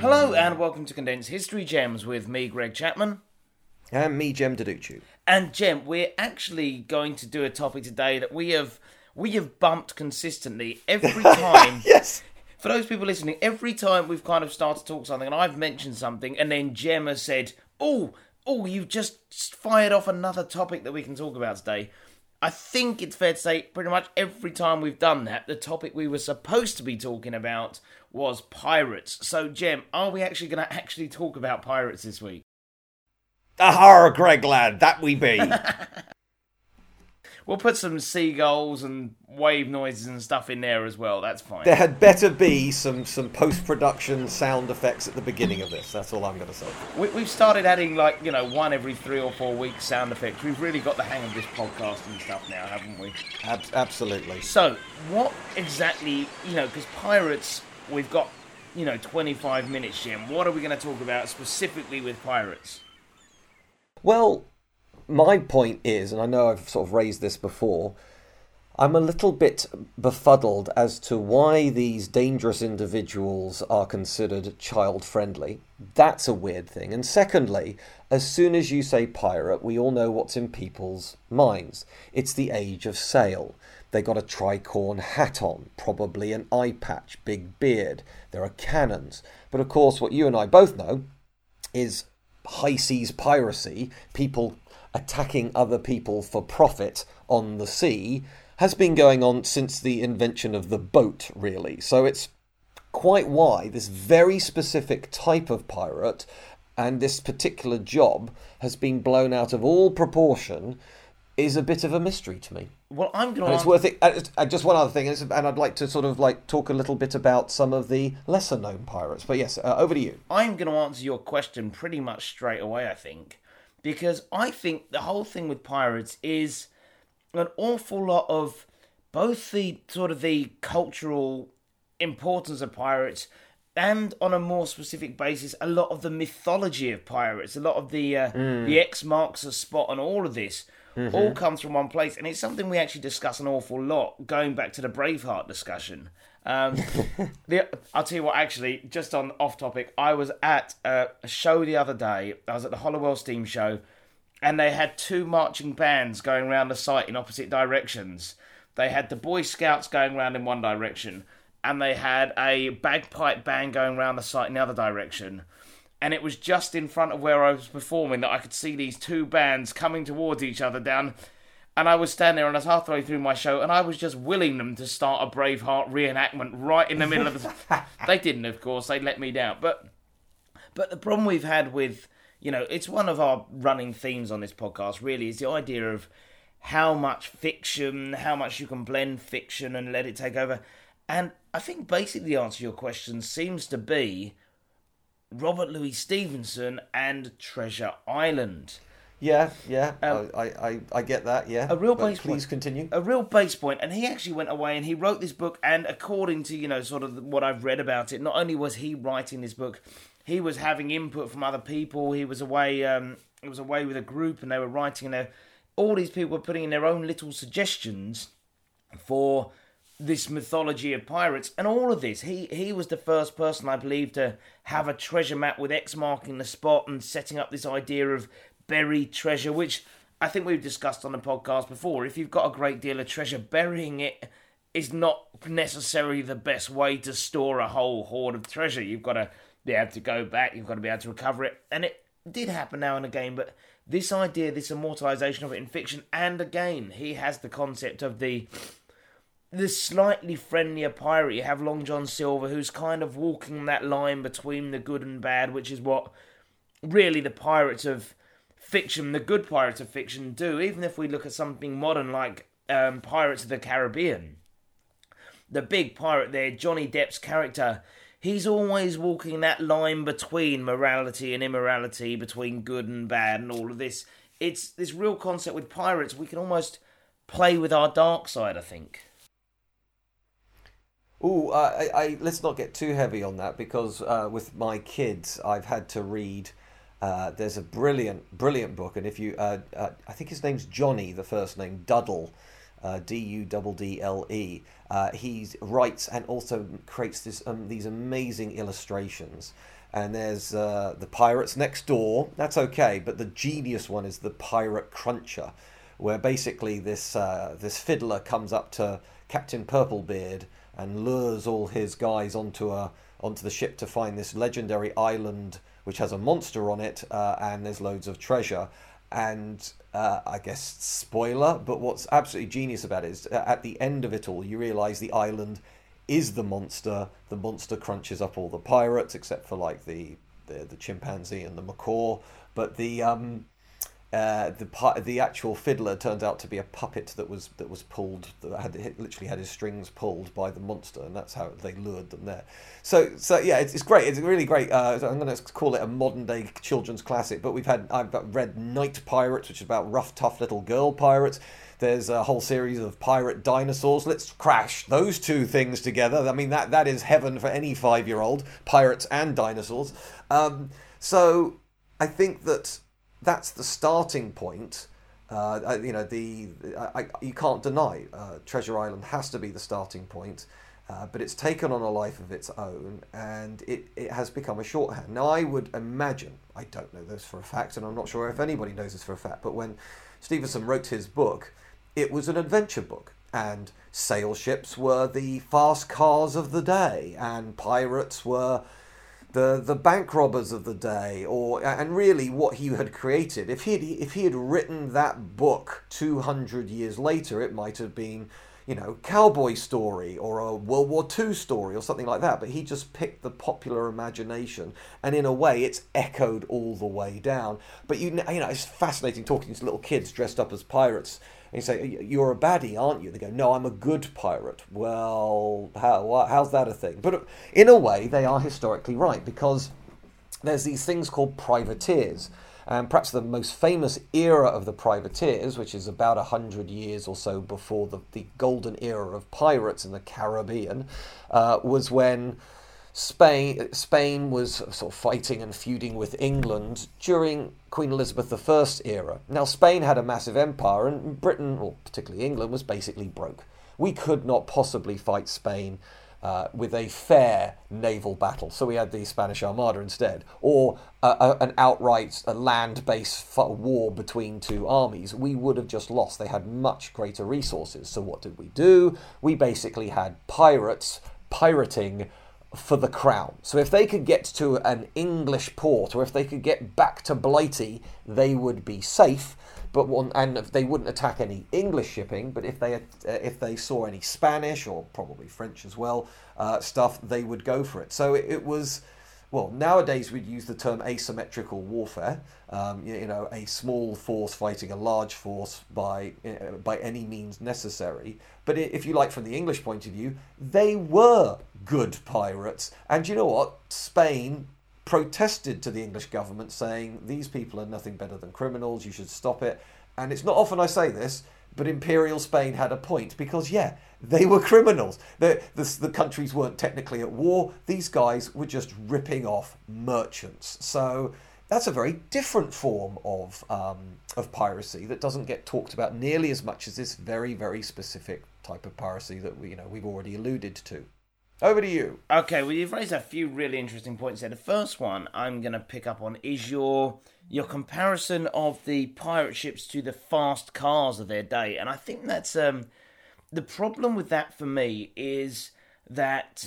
Hello and welcome to Condensed History Gems with me, Greg Chapman. And me, Jem Deducci. And Jem, we're actually going to do a topic today that we have bumped consistently every time. Yes. For those people listening, every time we've kind of started to talk something and I've mentioned something and then Jem has said, oh, you've just fired off another topic that we can talk about today. I think it's fair to say pretty much every time we've done that, the topic we were supposed to be talking about was pirates. So, Jem, are we actually going to actually talk about pirates this week? Ahar, Greg lad, that we be. We'll put some seagulls and wave noises and stuff in there as well. That's fine. There had better be some post-production sound effects at the beginning of this. That's all I'm going to say. We've started adding, one every 3 or 4 weeks sound effects. We've really got the hang of this podcast and stuff now, haven't we? Absolutely. So, what exactly, because pirates, we've got, 25 minutes, Jim. What are we going to talk about specifically with pirates? Well, my point is, and I know I've sort of raised this before, I'm a little bit befuddled as to why these dangerous individuals are considered child-friendly. That's a weird thing. And secondly, as soon as you say pirate, we all know what's in people's minds. It's the age of sail. They got a tricorn hat on, probably an eye patch, big beard. There are cannons. But of course, what you and I both know is high seas piracy, people attacking other people for profit on the sea, has been going on since the invention of the boat, really. So it's quite why this very specific type of pirate and this particular job has been blown out of all proportion is a bit of a mystery to me. Well, I'm going to... And it's worth it. Just one other thing, and I'd like to sort of talk a little bit about some of the lesser-known pirates. But yes, over to you. I'm going to answer your question pretty much straight away, I think. Because I think the whole thing with pirates is an awful lot of both the sort of the cultural importance of pirates and on a more specific basis, a lot of the mythology of pirates, a lot of the X marks a spot and all of this all comes from one place. And it's something we actually discuss an awful lot, going back to the Braveheart discussion. I'll tell you what, actually, just on off topic, I was at a show the other day. I was at the Hollowell Steam Show, and they had 2 marching bands going around the site in opposite directions. They had the Boy Scouts going around in one direction, and they had a bagpipe band going around the site in the other direction. And it was just in front of where I was performing that I could see these 2 bands coming towards each other down. And I was standing there and I was halfway through my show and I was just willing them to start a Braveheart reenactment right in the middle of the... They didn't, of course. They let me down. But the problem we've had with... it's one of our running themes on this podcast, really, is the idea of how much fiction, how much you can blend fiction and let it take over. And I think basically the answer to your question seems to be Robert Louis Stevenson and Treasure Island. Yeah. I get that, yeah. A real base Please point. continue. A real base point. And he actually went away and he wrote this book, and according to, sort of what I've read about it, not only was he writing this book, he was having input from other people. He was away, with a group and they were writing, and all these people were putting in their own little suggestions for this mythology of pirates. And all of this, he was the first person, I believe, to have a treasure map with X marking the spot and setting up this idea of buried treasure, which I think we've discussed on the podcast before. If you've got a great deal of treasure, burying it is not necessarily the best way to store a whole hoard of treasure. You've got to be able to go back, you've got to be able to recover it. And it did happen now and again, but this idea, this immortalisation of it in fiction, and again, he has the concept of the slightly friendlier pirate. You have Long John Silver, who's kind of walking that line between the good and bad, which is what really the pirates of fiction, the good pirates of fiction, do. Even if we look at something modern like Pirates of the Caribbean, the big pirate there, Johnny Depp's character, he's always walking that line between morality and immorality, between good and bad and all of this. It's this real concept with pirates. We can almost play with our dark side, I think. Ooh, let's not get too heavy on that, because with my kids, I've had to read... there's a brilliant book, and if you... I think his name's Johnny, the first name, Duddle, Duddle. He writes and also creates these amazing illustrations. and there's the pirates next door. That's okay, but the genius one is the Pirate Cruncher, where basically this fiddler comes up to Captain Purplebeard and lures all his guys onto the ship to find this legendary island which has a monster on it, and there's loads of treasure. And I guess spoiler, but what's absolutely genius about it is at the end of it all, you realise the island is the monster. The monster crunches up all the pirates, except for like the chimpanzee and the macaw. But the actual fiddler turns out to be a puppet that was pulled, literally had his strings pulled by the monster, and that's how they lured them there. So yeah, it's great. It's really great. I'm going to call it a modern day children's classic. But I've read Night Pirates, which is about rough, tough little girl pirates. There's a whole series of pirate dinosaurs. Let's crash those two things together. I mean, that is heaven for any 5-year-old. Pirates and dinosaurs. So I think that's the starting point. You can't deny Treasure Island has to be the starting point, but it's taken on a life of its own, and it has become a shorthand. Now, I would imagine, I don't know this for a fact, and I'm not sure if anybody knows this for a fact, but when Stevenson wrote his book, it was an adventure book, and sail ships were the fast cars of the day, and pirates were the bank robbers of the day, and really what he had created. If he had written that book 200 years later, it might have been, cowboy story or a World War II story or something like that. But he just picked the popular imagination, and in a way, it's echoed all the way down. But it's fascinating talking to little kids dressed up as pirates. And you say, "You're a baddie, aren't you?" They go, "No, I'm a good pirate." Well, how's that a thing? But in a way, they are historically right, because there's these things called privateers. And perhaps the most famous era of the privateers, which is about 100 years or so before the golden era of pirates in the Caribbean, was when Spain was sort of fighting and feuding with England during Queen Elizabeth I's era. Now, Spain had a massive empire, and Britain, or particularly England, was basically broke. We could not possibly fight Spain with a fair naval battle, so we had the Spanish Armada instead, or an outright land-based war between two armies. We would have just lost. They had much greater resources. So what did we do? We basically had pirates pirating for the crown. So if they could get to an English port, or if they could get back to Blighty, they would be safe. And they wouldn't attack any English shipping. But if they saw any Spanish, or probably French as well, stuff, they would go for it. So it was, well, nowadays we'd use the term asymmetrical warfare. A small force fighting a large force by any means necessary. But if you like, from the English point of view, they were good pirates. And you know what? Spain protested to the English government, saying these people are nothing better than criminals, you should stop it. And it's not often I say this, but Imperial Spain had a point, because they were criminals. The countries weren't technically at war. These guys were just ripping off merchants. So that's a very different form of piracy that doesn't get talked about nearly as much as this very, very specific type of piracy that we've already alluded to. Over to you. Okay, well, you've raised a few really interesting points there. The first one I'm going to pick up on is your comparison of the pirate ships to the fast cars of their day. And I think that's the problem with that for me is that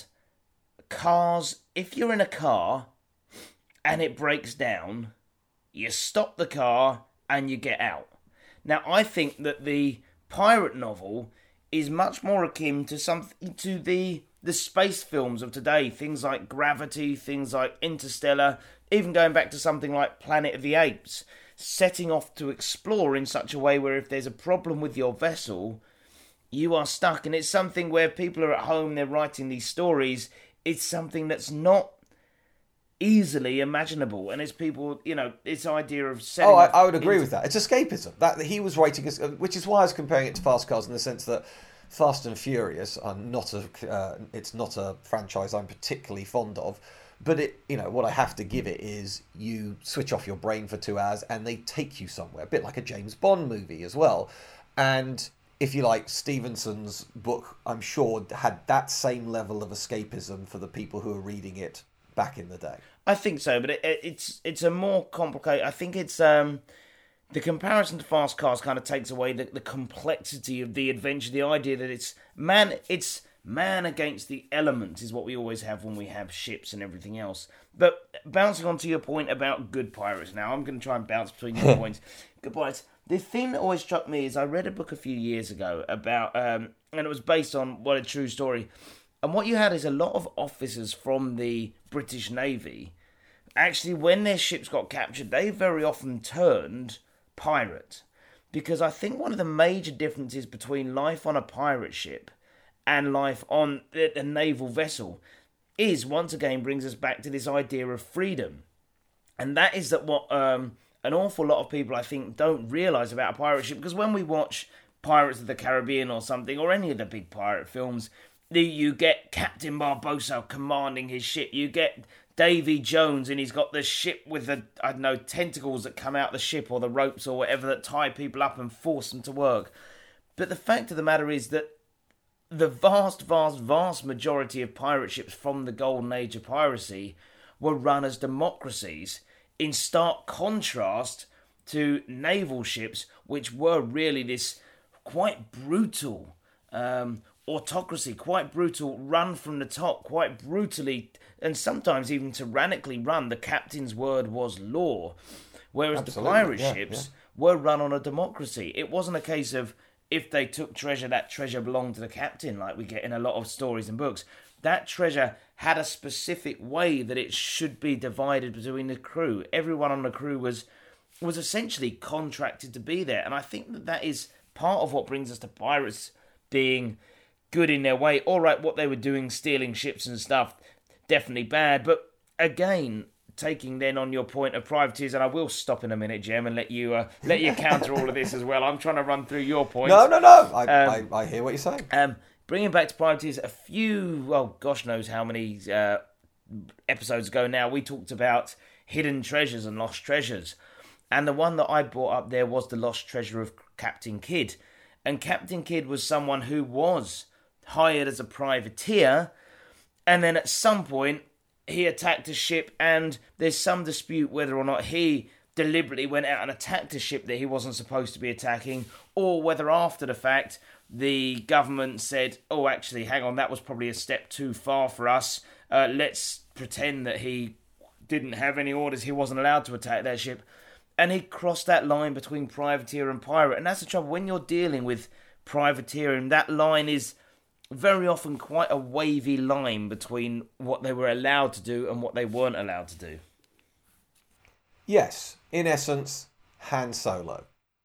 cars, if you're in a car and it breaks down, you stop the car and you get out. Now, I think that the pirate novel is much more akin to the space films of today, things like Gravity, things like Interstellar, even going back to something like Planet of the Apes, setting off to explore in such a way where if there's a problem with your vessel, you are stuck. And it's something where people are at home, they're writing these stories, it's something that's not easily imaginable. And it's people, this idea of setting I would agree with that. It's escapism. That he was writing, which is why I was comparing it to Fast Cars, in the sense that Fast and Furious are it's not a franchise I'm particularly fond of, but what I have to give it is you switch off your brain for 2 hours and they take you somewhere, a bit like a James Bond movie as well. And if you like, Stevenson's book, I'm sure, had that same level of escapism for the people who are reading it back in the day. I think so, but it's a more complicated. I think it's the comparison to Fast Cars kind of takes away the complexity of the adventure. The idea that it's man against the elements is what we always have when we have ships and everything else. But bouncing onto your point about good pirates now, I'm going to try and bounce between your points. Good pirates. The thing that always struck me is I read a book a few years ago about, and it was based on a true story. And what you had is a lot of officers from the British Navy. Actually, when their ships got captured, they very often turned pirate. Because I think one of the major differences between life on a pirate ship and life on a naval vessel is, once again, brings us back to this idea of freedom. And that is that what an awful lot of people, I think, don't realise about a pirate ship. Because when we watch Pirates of the Caribbean or something, or any of the big pirate films, you get Captain Barbossa commanding his ship. You get Davy Jones, and he's got the ship with the, I don't know, tentacles that come out the ship, or the ropes or whatever that tie people up and force them to work. But the fact of the matter is that the vast majority of pirate ships from the golden age of piracy were run as democracies, in stark contrast to naval ships, which were really this quite brutal autocracy, quite brutal, run from the top, quite brutally, and sometimes even tyrannically run. The captain's word was law. Whereas the pirate ships were run on a democracy. It wasn't a case of, if they took treasure, that treasure belonged to the captain, like we get in a lot of stories and books. That treasure had a specific way that it should be divided between the crew. Everyone on the crew was essentially contracted to be there. And I think that is part of what brings us to pirates being good in their way. All right, what they were doing, stealing ships and stuff, definitely bad. But again, taking then on your point of privateers, and I will stop in a minute, Jem, and let you counter all of this as well. I'm trying to run through your points. No. I hear what you're saying. Bringing back to privateers, a few, well, gosh knows how many episodes ago now, we talked about hidden treasures and lost treasures. And the one that I brought up there was the lost treasure of Captain Kidd. And Captain Kidd was someone who was hired as a privateer, and then at some point he attacked a ship, and there's some dispute whether or not he deliberately went out and attacked a ship that he wasn't supposed to be attacking, or whether after the fact the government said, oh, actually, hang on, that was probably a step too far for us. Let's pretend that he didn't have any orders, he wasn't allowed to attack that ship. And he crossed that line between privateer and pirate. And that's the trouble. When you're dealing with privateering, that line is very often quite a wavy line between what they were allowed to do and what they weren't allowed to do. Yes, in essence, Han Solo.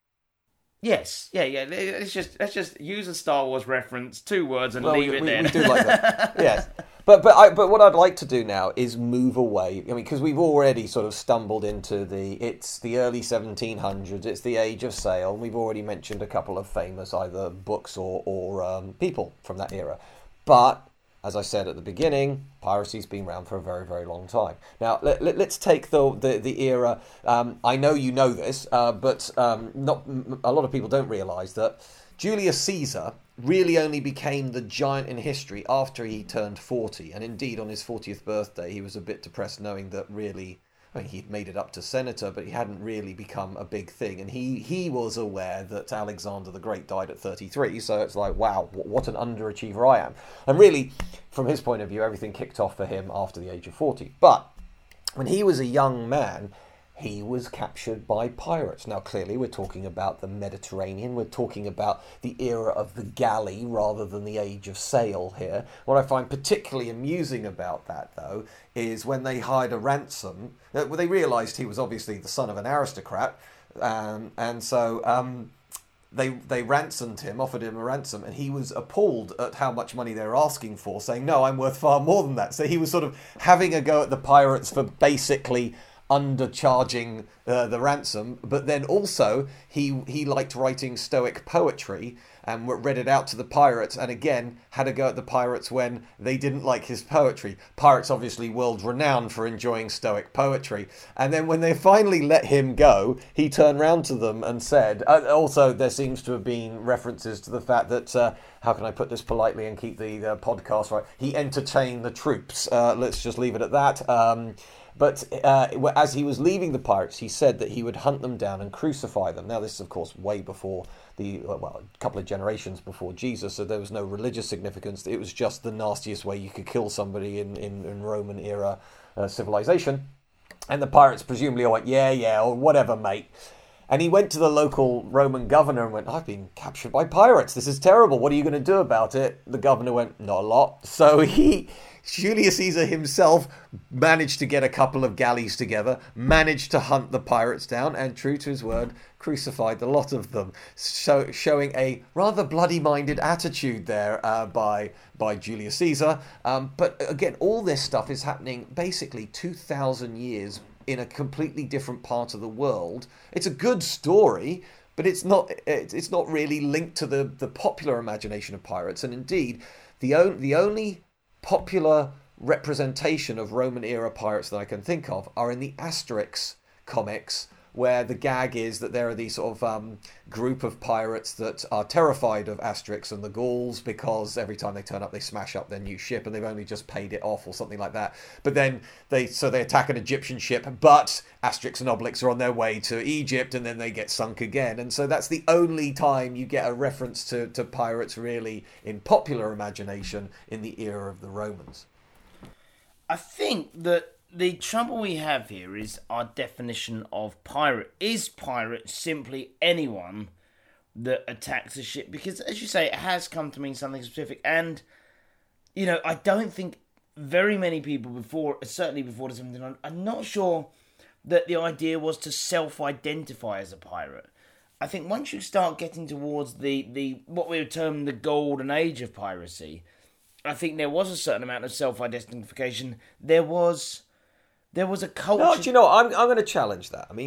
Yes, yeah. Let's just use a Star Wars reference, 2 words, and leave it there. We do like that. Yes, but what I'd like to do now is move away. I mean, because we've already sort of stumbled into it's the early 1700s. It's the age of sail. And we've already mentioned a couple of famous either books or people from that era. But as I said at the beginning, piracy's been around for a very, very long time. Now, let's take the era. I know you know this, but not a lot of people don't realise that Julius Caesar really only became the giant in history after he turned 40. And indeed, on his 40th birthday, he was a bit depressed knowing that really, I mean, he'd made it up to senator, but he hadn't really become a big thing. And he was aware that Alexander the Great died at 33, so it's like, wow, what an underachiever I am. And really, from his point of view, everything kicked off for him after the age of 40. But when he was a young man, he was captured by pirates. Now, clearly, we're talking about the Mediterranean. We're talking about the era of the galley rather than the age of sail here. What I find particularly amusing about that, though, is when they hired a ransom, they realised he was obviously the son of an aristocrat, and so they ransomed him, offered him a ransom, and he was appalled at how much money they were asking for, saying, no, I'm worth far more than that. So he was sort of having a go at the pirates for basically undercharging the ransom, but then also he liked writing Stoic poetry and read it out to the pirates, and again had a go at the pirates when they didn't like his poetry. Pirates obviously world renowned for enjoying Stoic poetry, and then when they finally let him go, he turned round to them and said, also there seems to have been references to the fact that how can I put this politely and keep the podcast right, he entertained the troops, let's just leave it at that. But as he was leaving the pirates, he said that he would hunt them down and crucify them. Now, this is, of course, way before a couple of generations before Jesus, so there was no religious significance. It was just the nastiest way you could kill somebody in Roman era civilization. And the pirates presumably went, yeah, or whatever, mate. And he went to the local Roman governor and went, I've been captured by pirates. This is terrible. What are you going to do about it? The governor went, not a lot. So Julius Caesar himself managed to get a couple of galleys together, managed to hunt the pirates down, and true to his word, crucified the lot of them. So showing a rather bloody-minded attitude there by Julius Caesar. But again, all this stuff is happening basically 2,000 years in a completely different part of the world. It's a good story, but it's not really linked to the popular imagination of pirates. And indeed, the only popular representation of Roman era pirates that I can think of are in the Asterix comics, where the gag is that there are these sort of group of pirates that are terrified of Asterix and the Gauls because every time they turn up they smash up their new ship and they've only just paid it off or something like that. But then they attack an Egyptian ship, but Asterix and Obelix are on their way to Egypt and then they get sunk again. And so that's the only time you get a reference to pirates really in popular imagination in the era of the Romans. I think that the trouble we have here is our definition of pirate. Is pirate simply anyone that attacks a ship? Because, as you say, it has come to mean something specific. And, I don't think very many people certainly before the 1700s, I'm not sure that the idea was to self-identify as a pirate. I think once you start getting towards the what we would term the golden age of piracy, I think there was a certain amount of self-identification. There was a culture. No, do you know what? I'm going to challenge that. I mean,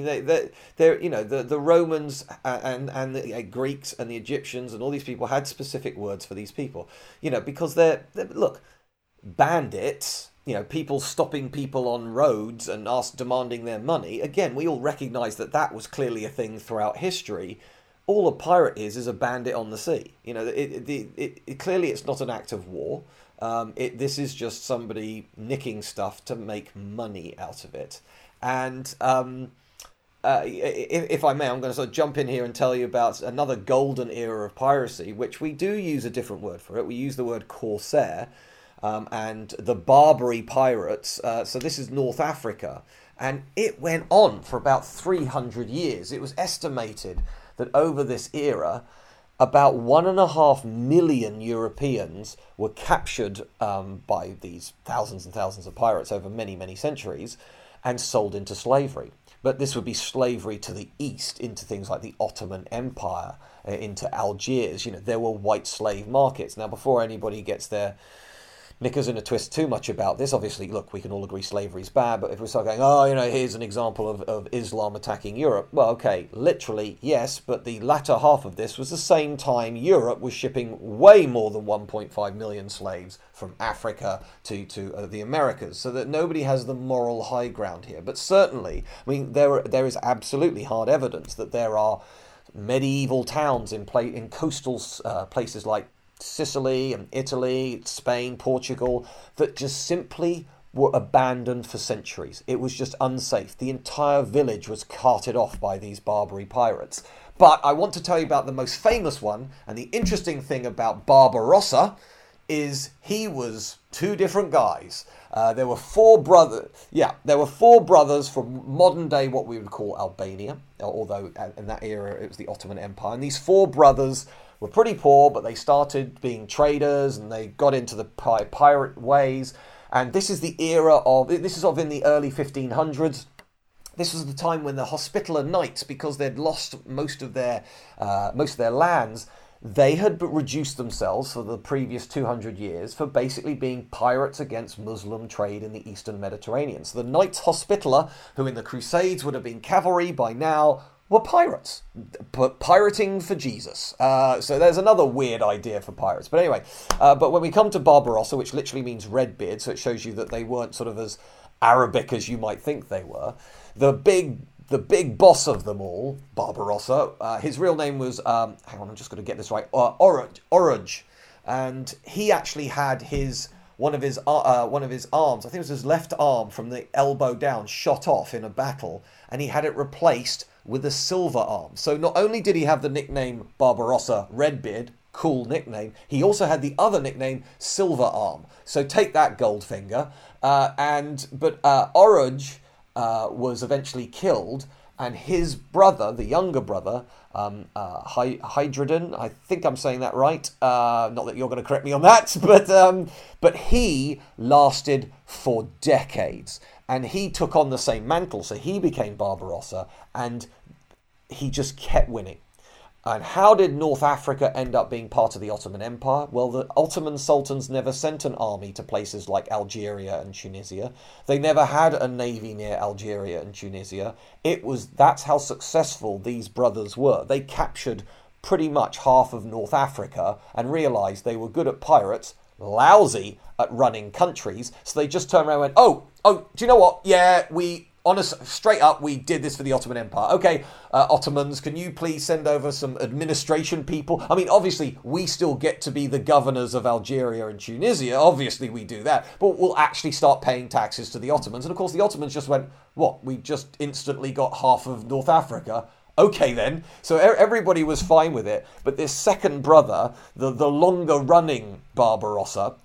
the Romans and the Greeks and the Egyptians and all these people had specific words for these people. Because they're look, bandits. People stopping people on roads and demanding their money. Again, we all recognise that was clearly a thing throughout history. All a pirate is a bandit on the sea. Clearly it's not an act of war. This is just somebody nicking stuff to make money out of it. And if I may, I'm going to sort of jump in here and tell you about another golden era of piracy, which we do use a different word for it. We use the word corsair and the Barbary pirates. So this is North Africa. And it went on for about 300 years. It was estimated that over this era, about 1.5 million Europeans were captured by these thousands and thousands of pirates over many, many centuries and sold into slavery. But this would be slavery to the east, into things like the Ottoman Empire, into Algiers. There were white slave markets. Now, before anybody gets their knickers in a twist too much about this, obviously, look, we can all agree slavery's bad, but if we start going, here's an example of Islam attacking Europe, well, okay, literally, yes, but the latter half of this was the same time Europe was shipping way more than 1.5 million slaves from Africa to the Americas, so that nobody has the moral high ground here. But certainly, I mean, there is absolutely hard evidence that there are medieval towns in coastal places like Sicily and Italy, Spain, Portugal, that just simply were abandoned for centuries. It was just unsafe. The entire village was carted off by these Barbary pirates. But I want to tell you about the most famous one, and the interesting thing about Barbarossa is he was two different guys. There were four brothers. Yeah, there were four brothers from modern day, what we would call Albania, although in that era it was the Ottoman Empire. And these four brothers were pretty poor, but they started being traders and they got into the pirate ways. And this is the era this is in the early 1500s. This was the time when the Hospitaller Knights, because they'd lost most of their lands, they had reduced themselves for the previous 200 years for basically being pirates against Muslim trade in the Eastern Mediterranean. So the Knights Hospitaller, who in the Crusades would have been cavalry by now, were pirates, but pirating for Jesus. So there's another weird idea for pirates. But anyway, but when we come to Barbarossa, which literally means red beard, so it shows you that they weren't sort of as Arabic as you might think they were. The big boss of them all, Barbarossa, his real name was, hang on, I'm just going to get this right, Oruj. And he actually had his one of his arms, I think it was his left arm from the elbow down, shot off in a battle, and he had it replaced with a silver arm. So not only did he have the nickname Barbarossa Redbeard, cool nickname, he also had the other nickname Silver Arm. So take that, Goldfinger. But Oruj was eventually killed, and his brother, the younger brother, Hydrodin, I think I'm saying that right. Not that you're going to correct me on that, but he lasted for decades, and he took on the same mantle. So he became Barbarossa, and he just kept winning. And how did North Africa end up being part of the Ottoman Empire? Well, the Ottoman sultans never sent an army to places like Algeria and Tunisia. They never had a navy near Algeria and Tunisia. That's how successful these brothers were. They captured pretty much half of North Africa and realized they were good at pirates, lousy at running countries. So they just turned around and went, oh, do you know what? Yeah, straight up, we did this for the Ottoman Empire. Okay, Ottomans, can you please send over some administration people? I mean, obviously, we still get to be the governors of Algeria and Tunisia. Obviously, we do that. But we'll actually start paying taxes to the Ottomans. And of course, the Ottomans just went, what? We just instantly got half of North Africa. Okay, then. So everybody was fine with it. But this second brother, the longer-running Barbarossa,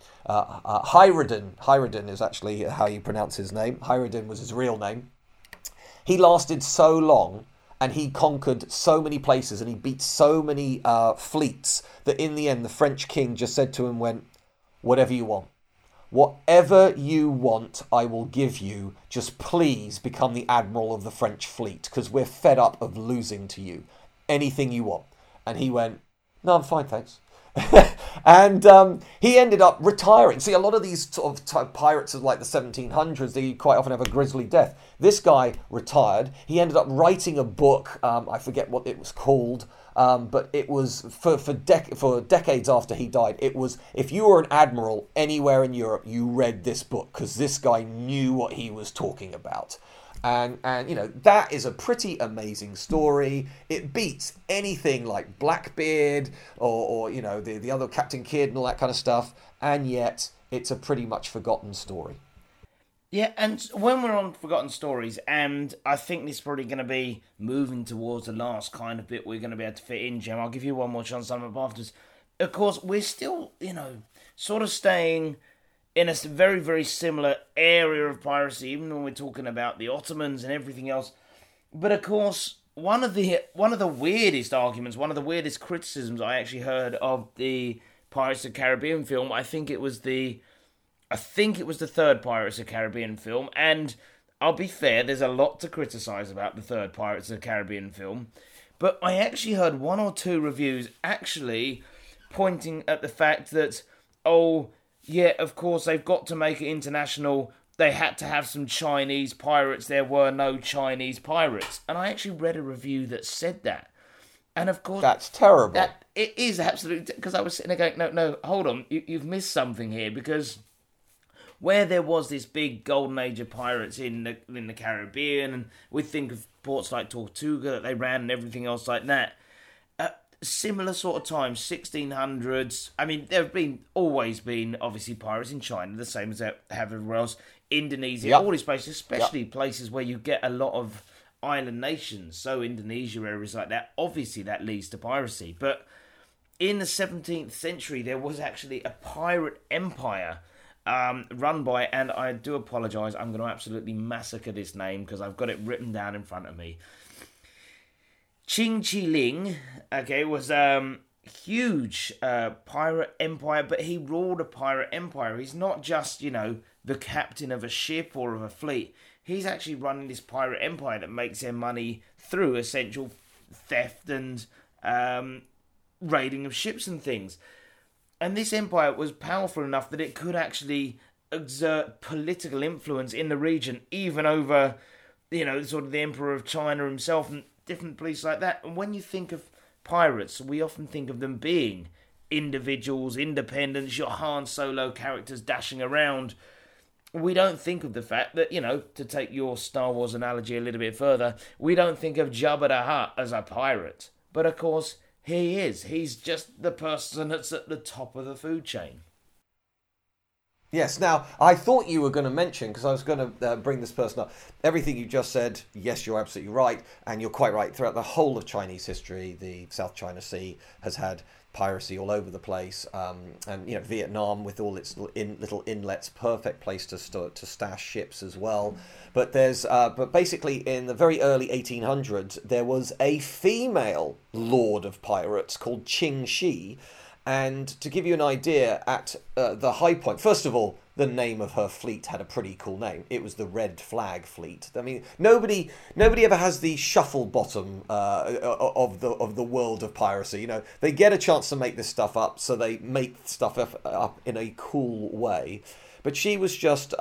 Hayreddin is actually how you pronounce his name. Hayreddin was his real name. He lasted so long, and he conquered so many places, and he beat so many fleets, that in the end the French king just said to him, whatever you want. Whatever you want, I will give you. Just please become the admiral of the French fleet, because we're fed up of losing to you. Anything you want. And he went, no, I'm fine, thanks. And he ended up retiring. See, a lot of these sort of pirates of like the 1700s, they quite often have a grisly death. This guy retired. He ended up writing a book. I forget what it was called, but it was for decades after he died. It was, if you were an admiral anywhere in Europe, you read this book, because this guy knew what he was talking about. And that is a pretty amazing story. It beats anything like Blackbeard or the other Captain Kidd and all that kind of stuff. And yet it's a pretty much forgotten story. Yeah, and when we're on forgotten stories, and I think this is probably going to be moving towards the last kind of bit we're going to be able to fit in, Jem. I'll give you one more chance on afterwards. Of course, we're still, sort of staying in a very, very similar area of piracy, even when we're talking about the Ottomans and everything else. But of course, one of the weirdest arguments, one of the weirdest criticisms I actually heard of the Pirates of the Caribbean film, I think it was the third Pirates of the Caribbean film, and I'll be fair, there's a lot to criticise about the third Pirates of the Caribbean film, but I actually heard one or two reviews actually pointing at the fact that, yeah, of course, they've got to make it international. They had to have some Chinese pirates. There were no Chinese pirates. And I actually read a review that said that. And of course, that's terrible. It is absolutely, because I was sitting there going, no, hold on. You've missed something here, because where there was this big golden age of pirates in the Caribbean, and we think of ports like Tortuga that they ran and everything else like that, similar sort of times, 1600s. I mean, there have always been, obviously, pirates in China, the same as they have everywhere else. Indonesia, all these places, especially places where you get a lot of island nations. So Indonesia, areas like that, obviously that leads to piracy. But in the 17th century, there was actually a pirate empire run by, and I do apologise, I'm going to absolutely massacre this name because I've got it written down in front of me. Qing Chi Ling, was huge pirate empire, but he ruled a pirate empire. He's not just, the captain of a ship or of a fleet. He's actually running this pirate empire that makes their money through essential theft and raiding of ships and things. And this empire was powerful enough that it could actually exert political influence in the region, even over, sort of the Emperor of China himself and different places like that. And when you think of pirates, we often think of them being individuals, independents, your Han Solo characters dashing around. We don't think of the fact that, to take your Star Wars analogy a little bit further, we don't think of Jabba the Hutt as a pirate. But of course, he is. He's just the person that's at the top of the food chain. Yes. Now, I thought you were going to mention, because I was going to bring this person up. Everything you just said, yes, you're absolutely right, and you're quite right. Throughout the whole of Chinese history, the South China Sea has had piracy all over the place, and Vietnam with all its little inlets, perfect place to stash ships as well. But but basically in the very early 1800s, there was a female lord of pirates called Qing Shi. And to give you an idea, at the high point, first of all, the name of her fleet had a pretty cool name. It was the Red Flag Fleet. I mean, nobody ever has the shuffle bottom of the world of piracy. They get a chance to make this stuff up, so they make stuff up in a cool way. But she was just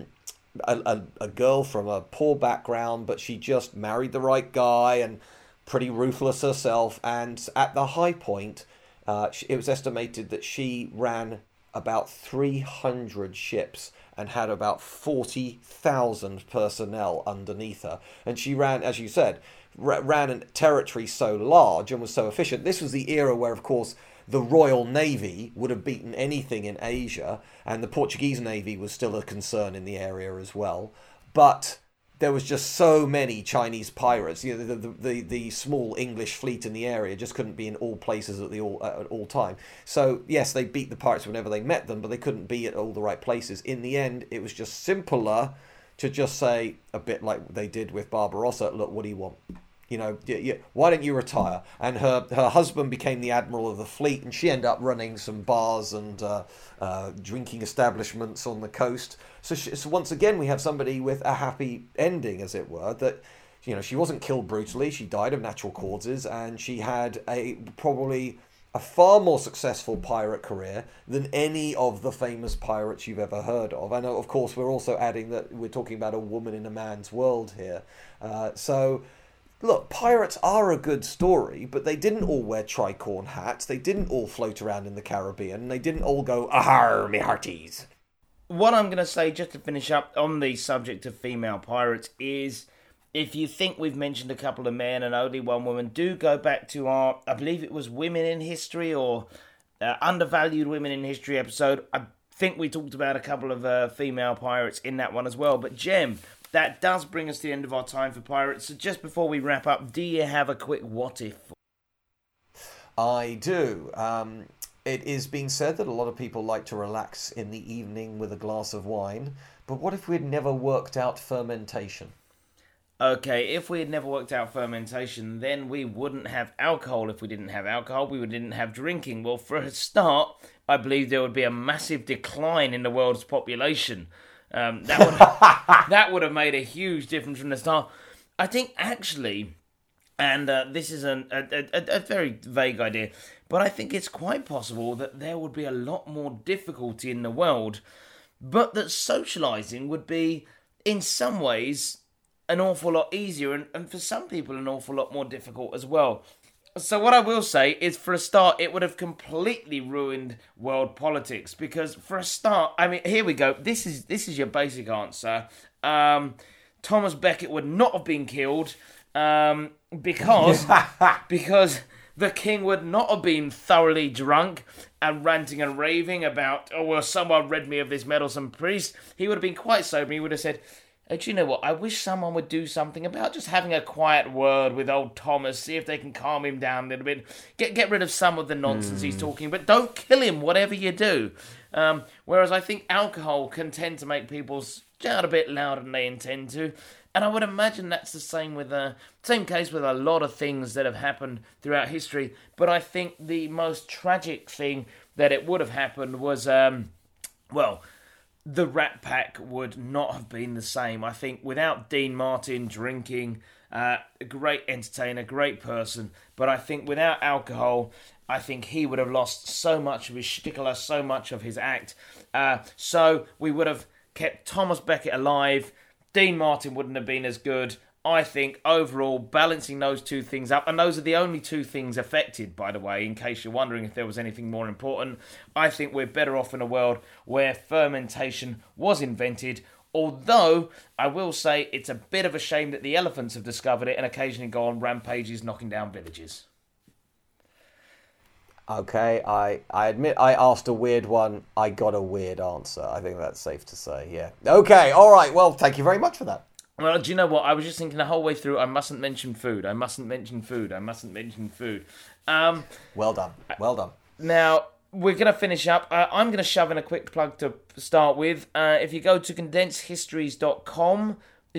a girl from a poor background, but she just married the right guy and pretty ruthless herself. And at the high point, it was estimated that she ran about 300 ships and had about 40,000 personnel underneath her. And she ran, as you said, ran a territory so large and was so efficient. This was the era where, of course, the Royal Navy would have beaten anything in Asia, and the Portuguese Navy was still a concern in the area as well. But there was just so many Chinese pirates. The small English fleet in the area just couldn't be in all places at all time. So yes, they beat the pirates whenever they met them, but they couldn't be at all the right places. In the end, it was just simpler to just say, a bit like they did with Barbarossa, look, what do you want? Why don't you retire? And her husband became the admiral of the fleet, and she ended up running some bars and drinking establishments on the coast. So once again, we have somebody with a happy ending, as it were, that she wasn't killed brutally. She died of natural causes, and she had probably a far more successful pirate career than any of the famous pirates you've ever heard of. I know, of course, we're also adding that we're talking about a woman in a man's world here. Look, pirates are a good story, but they didn't all wear tricorn hats. They didn't all float around in the Caribbean. They didn't all go, ahar, me hearties. What I'm going to say, just to finish up on the subject of female pirates, is if you think we've mentioned a couple of men and only one woman, do go back to our, I believe it was Women in History or Undervalued Women in History episode. I think we talked about a couple of female pirates in that one as well. But Jem, that does bring us to the end of our time for pirates. So just before we wrap up, do you have a quick what if? I do. It is being said that a lot of people like to relax in the evening with a glass of wine. But what if we'd never worked out fermentation? Okay, if we had never worked out fermentation, then we wouldn't have alcohol. If we didn't have alcohol, we didn't have drinking. Well, for a start, I believe there would be a massive decline in the world's population. That would have made a huge difference from the start. I think actually, and this is a very vague idea, but I think it's quite possible that there would be a lot more difficulty in the world, but that socialising would be, in some ways, an awful lot easier, and for some people an awful lot more difficult as well. So what I will say is, for a start, it would have completely ruined world politics, because for a start, I mean, here we go. This is your basic answer. Thomas Becket would not have been killed because the king would not have been thoroughly drunk and ranting and raving about, oh, well, someone read me of this meddlesome priest. He would have been quite sober. He would have said, do you know what? I wish someone would do something about just having a quiet word with old Thomas, see if they can calm him down a little bit. Get rid of some of the nonsense he's talking, but don't kill him, whatever you do. Whereas I think alcohol can tend to make people shout a bit louder than they intend to. And I would imagine that's the same case with a lot of things that have happened throughout history. But I think the most tragic thing that it would have happened was, the Rat Pack would not have been the same. I think without Dean Martin drinking, a great entertainer, great person, but I think without alcohol, I think he would have lost so much of his shtickler, so much of his act. So we would have kept Thomas Becket alive. Dean Martin wouldn't have been as good. I think overall, balancing those two things up, and those are the only two things affected, by the way, in case you're wondering if there was anything more important, I think we're better off in a world where fermentation was invented, although I will say it's a bit of a shame that the elephants have discovered it and occasionally go on rampages knocking down villages. Okay, I admit I asked a weird one. I got a weird answer. I think that's safe to say, yeah. Okay, all right. Well, thank you very much for that. Well, do you know what? I was just thinking the whole way through, I mustn't mention food. I mustn't mention food. I mustn't mention food. Well done. Well done. Now, we're going to finish up. I'm going to shove in a quick plug to start with. If you go to condensedhistories.com,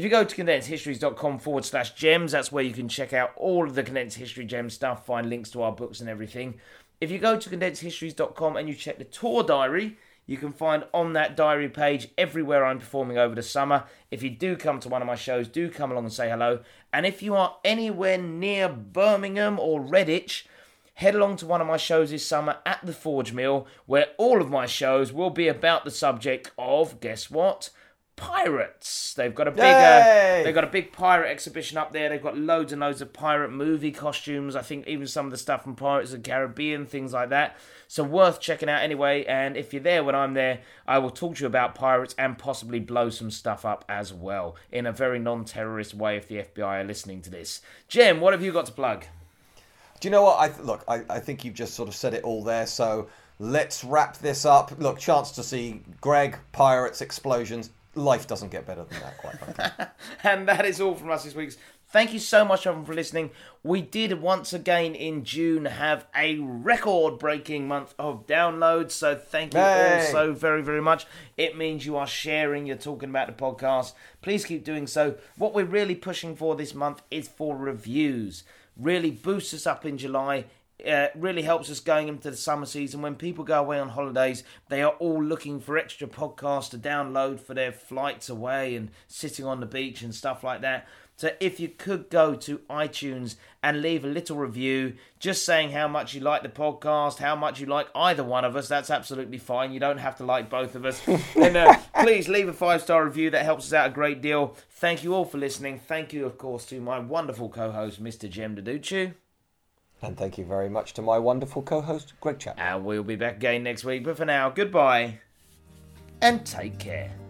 condensedhistories.com/gems, that's where you can check out all of the Condensed History Gem stuff, find links to our books and everything. If you go to condensedhistories.com and you check the tour diary, you can find on that diary page everywhere I'm performing over the summer. If you do come to one of my shows, do come along and say hello. And if you are anywhere near Birmingham or Redditch, head along to one of my shows this summer at the Forge Mill, where all of my shows will be about the subject of, guess what? Pirates. They've got a big pirate exhibition up there. They've got loads and loads of pirate movie costumes. I think even some of the stuff from Pirates of the Caribbean, things like that. So worth checking out anyway. And if you're there when I'm there, I will talk to you about pirates and possibly blow some stuff up as well in a very non-terrorist way if the FBI are listening to this. Jim, what have you got to plug? Do you know what? I think you've just sort of said it all there. So let's wrap this up. Look, chance to see Greg, pirates, explosions. Life doesn't get better than that, quite frankly. And that is all from us this week. Thank you so much, everyone, for listening. We did once again in June have a record-breaking month of downloads, so thank you all so very, very much. It means you are sharing, you're talking about the podcast. Please keep doing so. What we're really pushing for this month is for reviews. Really boosts us up in July. Really helps us going into the summer season. When people go away on holidays, they are all looking for extra podcasts to download for their flights away and sitting on the beach and stuff like that. So if you could go to iTunes and leave a little review just saying how much you like the podcast, how much you like either one of us, that's absolutely fine. You don't have to like both of us. And please leave a 5-star review. That helps us out a great deal. Thank you all for listening. Thank you, of course, to my wonderful co-host, Mr. Jem Duducu. And thank you very much to my wonderful co-host, Greg Chapman. And we'll be back again next week. But for now, goodbye and take care.